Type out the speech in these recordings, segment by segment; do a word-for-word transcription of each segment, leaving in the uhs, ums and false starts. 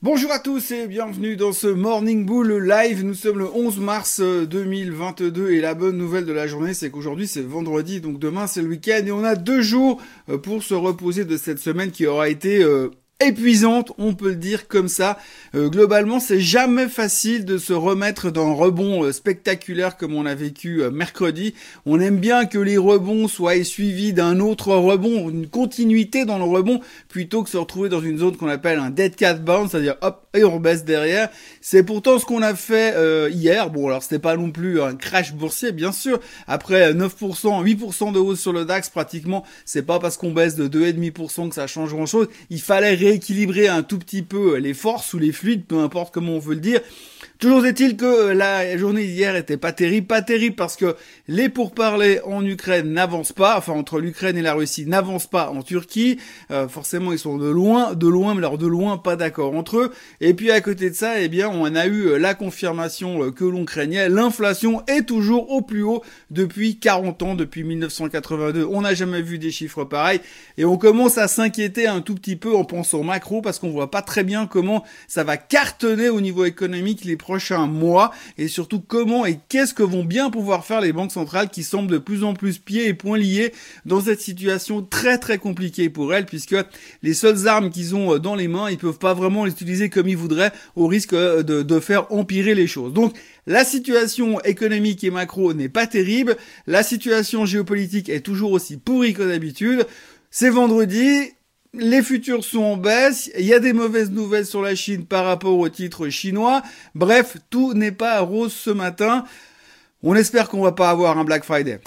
Bonjour à tous et bienvenue dans ce Morning Bull Live. Nous sommes le onze mars deux mille vingt-deux et la bonne nouvelle de la journée, c'est qu'aujourd'hui c'est vendredi, donc demain c'est le week-end et on a deux jours pour se reposer de cette semaine qui aura été euh, épuisante, on peut le dire comme ça. Euh, globalement, c'est jamais facile de se remettre d'un rebond euh, spectaculaire comme on a vécu euh, mercredi. On aime bien que les rebonds soient suivis d'un autre rebond, une continuité dans le rebond, plutôt que se retrouver dans une zone qu'on appelle un dead cat bounce, c'est-à-dire hop, et on baisse derrière. C'est pourtant ce qu'on a fait euh, hier. Bon, alors c'était pas non plus un crash boursier, bien sûr. Après neuf pour cent, huit pour cent de hausse sur le DAX, pratiquement, c'est pas parce qu'on baisse de deux virgule cinq pour cent que ça change grand-chose. Il fallait rééquilibrer un tout petit peu les forces ou les fluides, peu importe comment on veut le dire. Toujours est-il que la journée d'hier était pas terrible, pas terrible parce que les pourparlers en Ukraine n'avancent pas, enfin entre l'Ukraine et la Russie n'avancent pas en Turquie. Euh, forcément, ils sont de loin, de loin, mais alors de loin, pas d'accord entre eux. Et puis à côté de ça, eh bien, on a eu la confirmation que l'on craignait. L'inflation est toujours au plus haut depuis quarante ans, depuis mille neuf cent quatre-vingt-deux. On n'a jamais vu des chiffres pareils et on commence à s'inquiéter un tout petit peu en pensant macro parce qu'on voit pas très bien comment ça va cartonner au niveau économique les prochains mois et surtout comment et qu'est-ce que vont bien pouvoir faire les banques centrales qui semblent de plus en plus pieds et poings liés dans cette situation très très compliquée pour elles puisque les seules armes qu'ils ont dans les mains, ils peuvent pas vraiment les utiliser comme ils voudraient au risque de, de faire empirer les choses. Donc la situation économique et macro n'est pas terrible, la situation géopolitique est toujours aussi pourrie que d'habitude. C'est vendredi. Les futurs sont en baisse, il y a des mauvaises nouvelles sur la Chine par rapport aux titres chinois. Bref, tout n'est pas rose ce matin. On espère qu'on va pas avoir un Black Friday.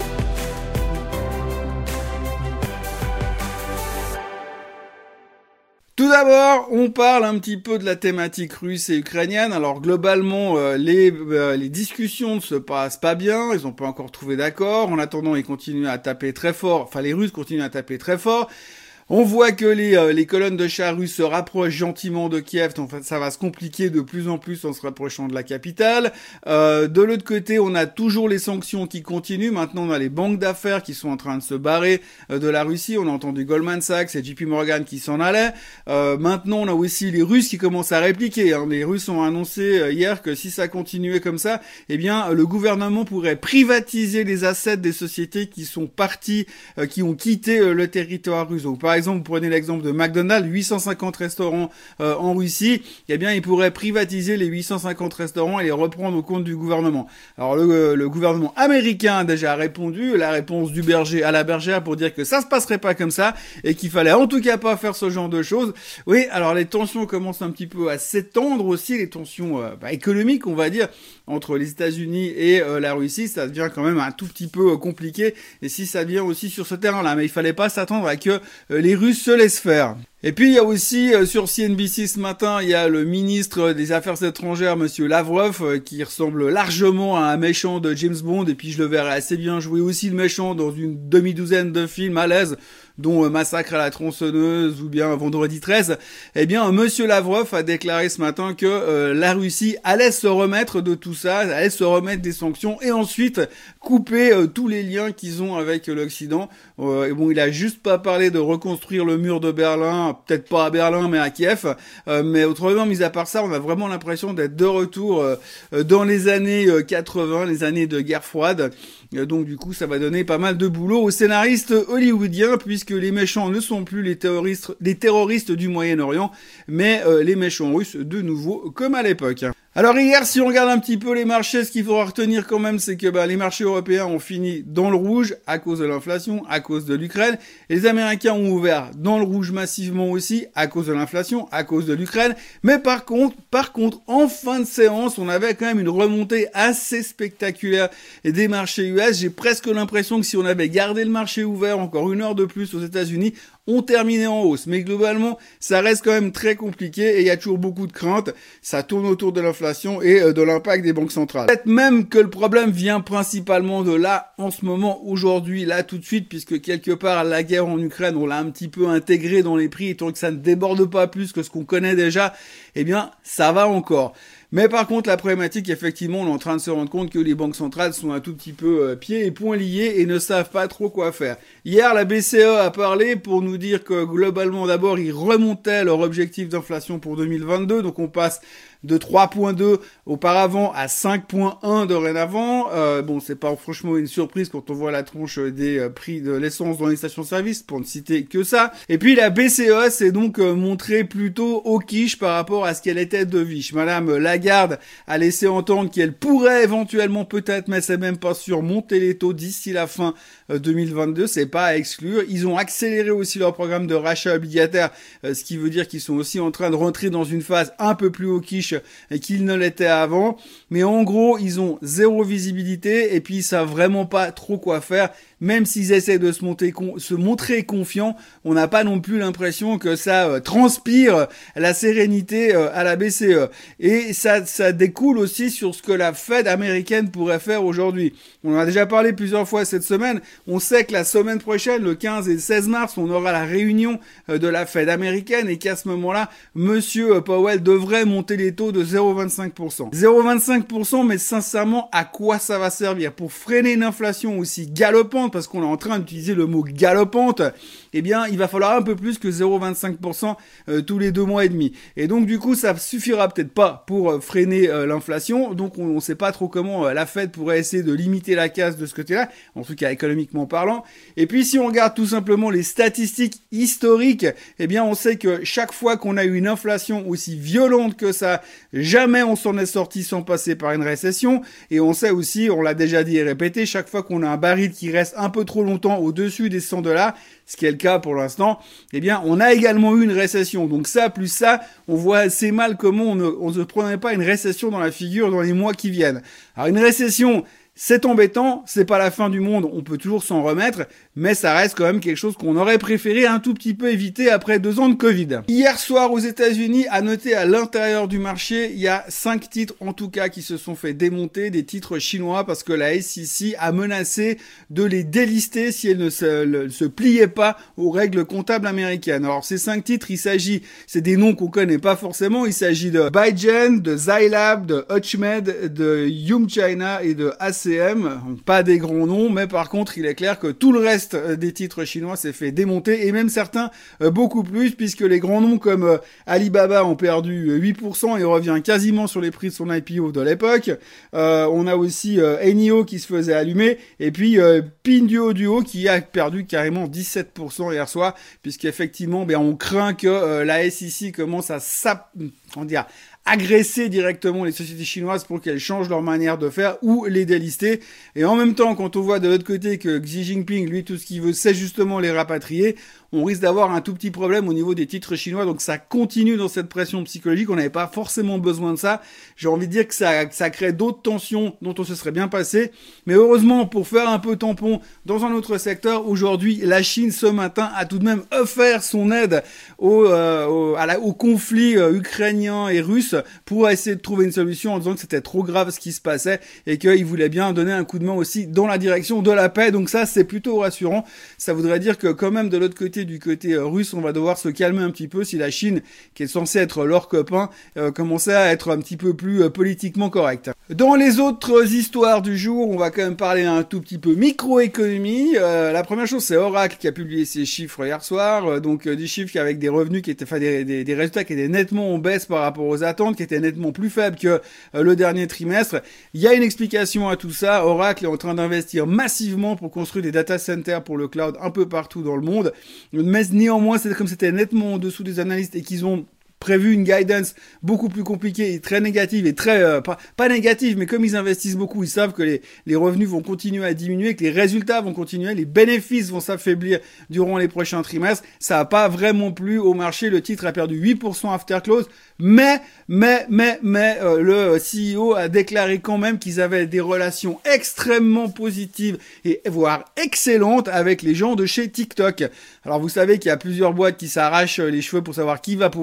Tout d'abord, on parle un petit peu de la thématique russe et ukrainienne. Alors globalement, euh, les, euh, les discussions ne se passent pas bien, ils n'ont pas encore trouvé d'accord. En attendant, ils continuent à taper très fort, enfin les Russes continuent à taper très fort. On voit que les, euh, les colonnes de chars russes se rapprochent gentiment de Kiev, donc ça va se compliquer de plus en plus en se rapprochant de la capitale. Euh, de l'autre côté, on a toujours les sanctions qui continuent. Maintenant, on a les banques d'affaires qui sont en train de se barrer euh, de la Russie. On a entendu Goldman Sachs et J P Morgan qui s'en allaient. Euh, maintenant, on a aussi les Russes qui commencent à répliquer. Hein. Les Russes ont annoncé euh, hier que si ça continuait comme ça, eh bien, le gouvernement pourrait privatiser les assets des sociétés qui sont parties, euh, qui ont quitté euh, le territoire russe. Donc, par exemple, vous prenez l'exemple de McDonald's, huit cent cinquante restaurants euh, en Russie, eh bien, ils pourraient privatiser les huit cent cinquante restaurants et les reprendre au compte du gouvernement. Alors, le, le gouvernement américain a déjà répondu, la réponse du berger à la bergère pour dire que ça se passerait pas comme ça et qu'il fallait en tout cas pas faire ce genre de choses. Oui, alors les tensions commencent un petit peu à s'étendre aussi, les tensions euh, bah, économiques, on va dire, entre les États-Unis et euh, la Russie, ça devient quand même un tout petit peu euh, compliqué. Et si ça vient aussi sur ce terrain-là, mais il fallait pas s'attendre à que euh, les Russes se laissent faire. Et puis il y a aussi euh, sur C N B C ce matin, il y a le ministre des Affaires étrangères, Monsieur Lavrov, euh, qui ressemble largement à un méchant de James Bond. Et puis je le verrai assez bien jouer aussi le méchant dans une demi-douzaine de films à l'aise, dont euh, Massacre à la tronçonneuse ou bien Vendredi treize. Eh bien, Monsieur Lavrov a déclaré ce matin que euh, la Russie allait se remettre de tout ça, allait se remettre des sanctions et ensuite couper euh, tous les liens qu'ils ont avec euh, l'Occident. Euh, et bon, il a juste pas parlé de reconstruire le mur de Berlin, peut-être pas à Berlin mais à Kiev, euh, mais autrement, mis à part ça, on a vraiment l'impression d'être de retour euh, dans les années euh, quatre-vingts, les années de guerre froide. Euh, donc du coup, ça va donner pas mal de boulot aux scénaristes hollywoodiens, puisque les méchants ne sont plus les terroristes, les terroristes du Moyen-Orient, mais euh, les méchants russes de nouveau, comme à l'époque. Alors hier, si on regarde un petit peu les marchés, ce qu'il faudra retenir quand même, c'est que bah, les marchés européens ont fini dans le rouge à cause de l'inflation, à cause de l'Ukraine. Et les Américains ont ouvert dans le rouge massivement aussi à cause de l'inflation, à cause de l'Ukraine. Mais par contre, par contre, en fin de séance, on avait quand même une remontée assez spectaculaire des marchés U S. J'ai presque l'impression que si on avait gardé le marché ouvert encore une heure de plus aux États-Unis, on terminait en hausse. Mais globalement, ça reste quand même très compliqué et il y a toujours beaucoup de craintes. Ça tourne autour de l'inflation et de l'impact des banques centrales. Peut-être même que le problème vient principalement de là, en ce moment, aujourd'hui, là, tout de suite, puisque quelque part, la guerre en Ukraine, on l'a un petit peu intégré dans les prix, et tant que ça ne déborde pas plus que ce qu'on connaît déjà, eh bien, ça va encore. Mais par contre, la problématique, effectivement, on est en train de se rendre compte que les banques centrales sont un tout petit peu euh, pieds et poings liés et ne savent pas trop quoi faire. Hier, la B C E a parlé pour nous dire que globalement, d'abord, ils remontaient leur objectif d'inflation pour deux mille vingt-deux. Donc, on passe de trois virgule deux auparavant à cinq virgule un dorénavant. Euh, bon, c'est pas franchement une surprise quand on voit la tronche des euh, prix de l'essence dans les stations-service, pour ne citer que ça. Et puis la B C E s'est donc euh, montrée plutôt au quiche par rapport à ce qu'elle était de viche. Madame Lagarde a laissé entendre qu'elle pourrait éventuellement, peut-être, mais c'est même pas sûr, monter les taux d'ici la fin euh, deux mille vingt-deux. C'est pas à exclure. Ils ont accéléré aussi leur programme de rachat obligataire, euh, ce qui veut dire qu'ils sont aussi en train de rentrer dans une phase un peu plus au quiche qu'ils ne l'étaient avant, mais en gros ils ont zéro visibilité et puis ils savent vraiment pas trop quoi faire. Même s'ils essaient de se, monter, se montrer confiants, on n'a pas non plus l'impression que ça euh, transpire la sérénité euh, à la B C E. Et ça, ça découle aussi sur ce que la Fed américaine pourrait faire aujourd'hui. On en a déjà parlé plusieurs fois cette semaine. On sait que la semaine prochaine, le quinze et le seize mars, on aura la réunion euh, de la Fed américaine et qu'à ce moment-là, Monsieur Powell devrait monter les taux de zéro virgule vingt-cinq pour cent. zéro virgule vingt-cinq pour cent, mais sincèrement, à quoi ça va servir? Pour freiner une inflation aussi galopante, parce qu'on est en train d'utiliser le mot galopante, eh bien, il va falloir un peu plus que zéro virgule vingt-cinq pour cent euh, tous les deux mois et demi. Et donc, du coup, ça suffira peut-être pas pour euh, freiner euh, l'inflation. Donc, on ne sait pas trop comment euh, la Fed pourrait essayer de limiter la casse de ce côté-là, en tout cas économiquement parlant. Et puis, si on regarde tout simplement les statistiques historiques, eh bien, on sait que chaque fois qu'on a eu une inflation aussi violente que ça, jamais on s'en est sorti sans passer par une récession. Et on sait aussi, on l'a déjà dit et répété, chaque fois qu'on a un baril qui reste un peu trop longtemps au-dessus des cent dollars, ce qui est le cas pour l'instant, eh bien, on a également eu une récession. Donc ça, plus ça, on voit assez mal comment on ne, on ne prenait pas une récession dans la figure dans les mois qui viennent. Alors une récession, c'est embêtant, c'est pas la fin du monde, on peut toujours s'en remettre, mais ça reste quand même quelque chose qu'on aurait préféré un tout petit peu éviter après deux ans de Covid. Hier soir aux États-Unis, à noter à l'intérieur du marché, il y a cinq titres en tout cas qui se sont fait démonter, des titres chinois, parce que la S E C a menacé de les délister si elles ne se, le, se pliaient pas aux règles comptables américaines. Alors ces cinq titres, il s'agit, c'est des noms qu'on connaît pas forcément, il s'agit de Baijian, de Zai Lab, de Hutchmed, de Yum China et de A C M, pas des grands noms, mais par contre il est clair que tout le reste des titres chinois s'est fait démonter, et même certains euh, beaucoup plus, puisque les grands noms comme euh, Alibaba ont perdu huit pour cent et revient quasiment sur les prix de son I P O de l'époque. Euh, on a aussi euh, Enio qui se faisait allumer, et puis euh, Pinduoduo qui a perdu carrément dix-sept pour cent hier soir, puisqu'effectivement ben, on craint que euh, la S E C commence à sap... on dire agresser directement les sociétés chinoises pour qu'elles changent leur manière de faire ou les délister. Et en même temps, quand on voit de l'autre côté que Xi Jinping, lui, tout ce qu'il veut, c'est justement les rapatrier, on risque d'avoir un tout petit problème au niveau des titres chinois. Donc ça continue dans cette pression psychologique. On n'avait pas forcément besoin de ça. J'ai envie de dire que ça, ça crée d'autres tensions dont on se serait bien passé. Mais heureusement, pour faire un peu tampon dans un autre secteur, aujourd'hui, la Chine, ce matin, a tout de même offert son aide au, euh, au, à la, au conflit euh, ukrainien et russe pour essayer de trouver une solution en disant que c'était trop grave ce qui se passait et qu'il voulait bien donner un coup de main aussi dans la direction de la paix. Donc ça, c'est plutôt rassurant. Ça voudrait dire que quand même de l'autre côté, du côté russe, on va devoir se calmer un petit peu si la Chine, qui est censée être leur copain, euh, commençait à être un petit peu plus euh, politiquement correcte. Dans les autres histoires du jour, on va quand même parler un tout petit peu microéconomie. Euh, la première chose, c'est Oracle qui a publié ses chiffres hier soir, euh, donc euh, des chiffres avec des revenus qui étaient, enfin des, des, des résultats qui étaient nettement en baisse par rapport aux attentes, qui étaient nettement plus faibles que euh, le dernier trimestre. Il y a une explication à tout ça. Oracle est en train d'investir massivement pour construire des data centers pour le cloud un peu partout dans le monde. Mais néanmoins, c'est comme c'était nettement en dessous des analystes et qu'ils ont prévu une guidance beaucoup plus compliquée et très négative et très euh, pas, pas négative, mais comme ils investissent beaucoup, ils savent que les, les revenus vont continuer à diminuer, que les résultats vont continuer, les bénéfices vont s'affaiblir durant les prochains trimestres. Ça n'a pas vraiment plu au marché. Le titre a perdu huit pour cent after close, mais mais mais mais euh, le C E O a déclaré quand même qu'ils avaient des relations extrêmement positives et voire excellentes avec les gens de chez TikTok. Alors vous savez qu'il y a plusieurs boîtes qui s'arrachent les cheveux pour savoir qui va pouvoir racheter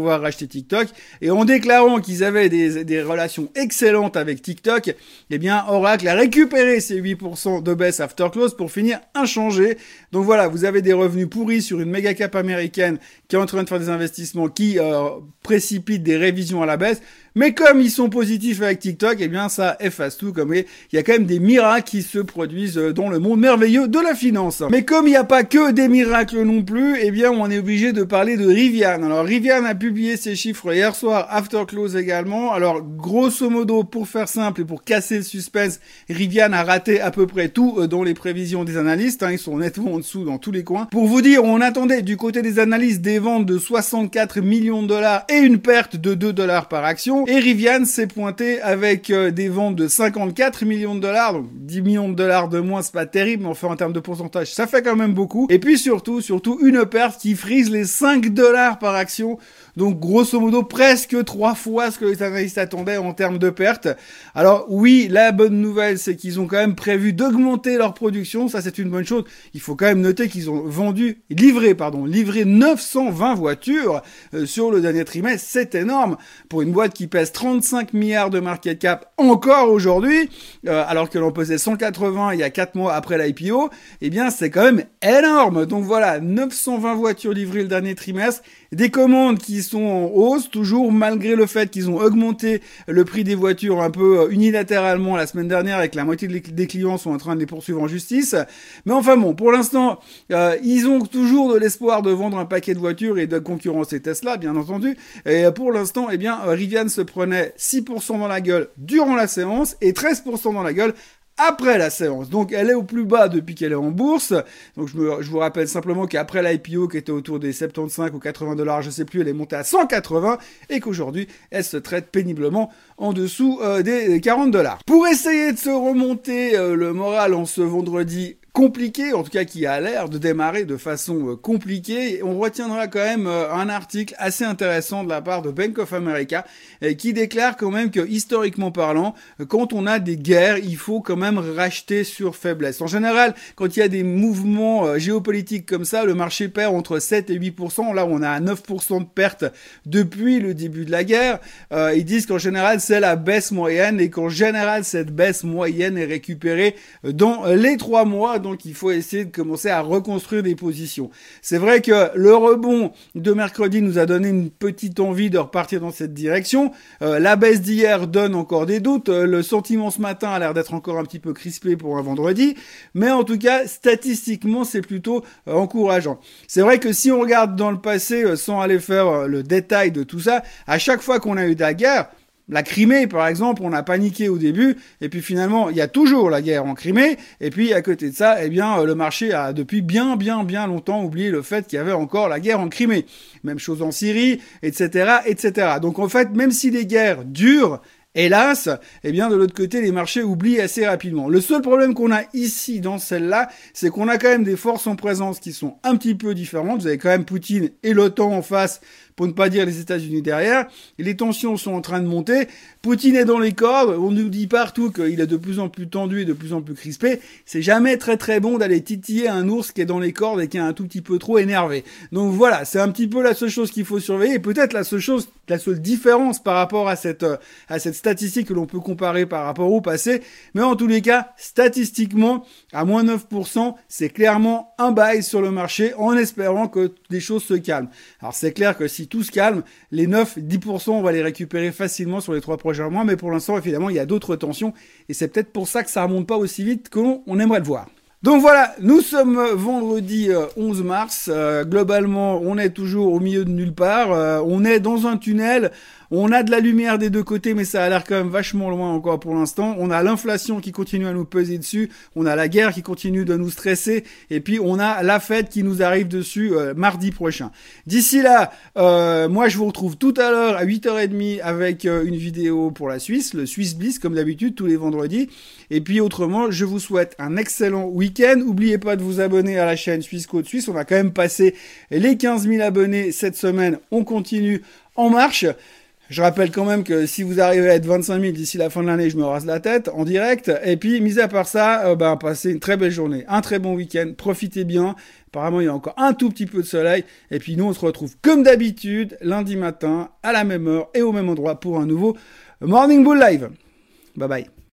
chez TikTok, et en déclarant qu'ils avaient des, des relations excellentes avec TikTok, eh bien, Oracle a récupéré ces huit pour cent de baisse after close pour finir inchangé. Donc voilà, vous avez des revenus pourris sur une méga cap américaine qui est en train de faire des investissements qui euh, précipitent des révisions à la baisse. Mais comme ils sont positifs avec TikTok, eh bien, ça efface tout. Comme il y a quand même des miracles qui se produisent dans le monde merveilleux de la finance. Mais comme il n'y a pas que des miracles non plus, eh bien, on est obligé de parler de Rivian. Alors, Rivian a publié ses chiffres hier soir, after close également. Alors, grosso modo, pour faire simple et pour casser le suspense, Rivian a raté à peu près tout dans les prévisions des analystes. Hein, ils sont nettement en dessous dans tous les coins. Pour vous dire, on attendait du côté des analystes des ventes de soixante-quatre millions de dollars et une perte de deux dollars par action. Et Rivian s'est pointé avec euh, des ventes de cinquante-quatre millions de dollars, donc dix millions de dollars de moins, c'est pas terrible, mais enfin en termes de pourcentage, ça fait quand même beaucoup. Et puis surtout, surtout une perte qui frise les cinq dollars par action, donc grosso modo presque trois fois ce que les analystes attendaient en termes de pertes. Alors oui, la bonne nouvelle, c'est qu'ils ont quand même prévu d'augmenter leur production, ça c'est une bonne chose. Il faut quand même noter qu'ils ont vendu, livré, pardon, livré neuf cent vingt voitures euh, sur le dernier trimestre, c'est énorme pour une boîte qui pèse trente-cinq milliards de market cap encore aujourd'hui, euh, alors que l'on pesait cent quatre-vingts il y a quatre mois après l'I P O, eh bien c'est quand même énorme. Donc voilà, neuf cent vingt voitures livrées le dernier trimestre, des commandes qui sont en hausse, toujours malgré le fait qu'ils ont augmenté le prix des voitures un peu unilatéralement la semaine dernière et que la moitié des clients sont en train de les poursuivre en justice. Mais enfin bon, pour l'instant, euh, ils ont toujours de l'espoir de vendre un paquet de voitures et de concurrencer Tesla, bien entendu. Et pour l'instant, eh bien, Rivian se prenait six pour cent dans la gueule durant la séance et treize pour cent dans la gueule après la séance. Donc elle est au plus bas depuis qu'elle est en bourse. Donc je, me, je vous rappelle simplement qu'après l'I P O qui était autour des soixante-quinze ou quatre-vingts dollars, je sais plus, elle est montée à cent quatre-vingts et qu'aujourd'hui elle se traite péniblement en dessous euh, des quarante dollars. Pour essayer de se remonter euh, le moral en ce vendredi compliqué, en tout cas qui a l'air de démarrer de façon euh, compliquée, on retiendra quand même euh, un article assez intéressant de la part de Bank of America euh, qui déclare quand même que historiquement parlant, euh, quand on a des guerres, il faut quand même racheter sur faiblesse. En général, quand il y a des mouvements euh, géopolitiques comme ça, le marché perd entre sept et huit pour cent. Là, on a à neuf pour cent de pertes depuis le début de la guerre. Euh, ils disent qu'en général, c'est la baisse moyenne et qu'en général, cette baisse moyenne est récupérée dans les trois mois. Donc il faut essayer de commencer à reconstruire des positions. C'est vrai que le rebond de mercredi nous a donné une petite envie de repartir dans cette direction. Euh, la baisse d'hier donne encore des doutes. Euh, le sentiment ce matin a l'air d'être encore un petit peu crispé pour un vendredi. Mais en tout cas, statistiquement, c'est plutôt euh, encourageant. C'est vrai que si on regarde dans le passé, euh, sans aller faire euh, le détail de tout ça, à chaque fois qu'on a eu de la guerre, la Crimée, par exemple, on a paniqué au début, et puis finalement, il y a toujours la guerre en Crimée, et puis à côté de ça, eh bien, le marché a depuis bien, bien, bien longtemps oublié le fait qu'il y avait encore la guerre en Crimée. Même chose en Syrie, et cetera, et cetera. Donc en fait, même si les guerres durent, hélas, eh bien, de l'autre côté, les marchés oublient assez rapidement. Le seul problème qu'on a ici, dans celle-là, c'est qu'on a quand même des forces en présence qui sont un petit peu différentes. Vous avez quand même Poutine et l'OTAN en face, pour ne pas dire les États-Unis derrière. Et les tensions sont en train de monter. Poutine est dans les cordes. On nous dit partout qu'il est de plus en plus tendu et de plus en plus crispé. C'est jamais très très bon d'aller titiller un ours qui est dans les cordes et qui est un tout petit peu trop énervé. Donc voilà, c'est un petit peu la seule chose qu'il faut surveiller. Et peut-être la seule chose, la seule différence par rapport à cette, à cette statistique que l'on peut comparer par rapport au passé. Mais en tous les cas, statistiquement, à moins neuf pour cent, c'est clairement un buy sur le marché en espérant que les choses se calment. Alors c'est clair que si tout se calme, les neuf à dix pour cent, on va les récupérer facilement sur les trois prochains mois, mais pour l'instant, évidemment, il y a d'autres tensions, et c'est peut-être pour ça que ça remonte pas aussi vite qu'on aimerait le voir. Donc voilà, nous sommes vendredi euh, onze mars, euh, globalement, on est toujours au milieu de nulle part, euh, on est dans un tunnel. On a de la lumière des deux côtés, mais ça a l'air quand même vachement loin encore pour l'instant. On a l'inflation qui continue à nous peser dessus. On a la guerre qui continue de nous stresser. Et puis, on a la fête qui nous arrive dessus euh, mardi prochain. D'ici là, euh, moi, je vous retrouve tout à l'heure à huit heures trente avec euh, une vidéo pour la Suisse, le Swiss Bliss, comme d'habitude, tous les vendredis. Et puis, autrement, je vous souhaite un excellent week-end. N'oubliez pas de vous abonner à la chaîne Suisse Côte Suisse. On va quand même passer les quinze mille abonnés cette semaine. On continue en marche. Je rappelle quand même que si vous arrivez à être vingt-cinq mille d'ici la fin de l'année, je me rase la tête en direct. Et puis, mis à part ça, euh, ben, passez une très belle journée, un très bon week-end, profitez bien. Apparemment, il y a encore un tout petit peu de soleil. Et puis, nous, on se retrouve comme d'habitude, lundi matin, à la même heure et au même endroit pour un nouveau Morning Bull Live. Bye bye.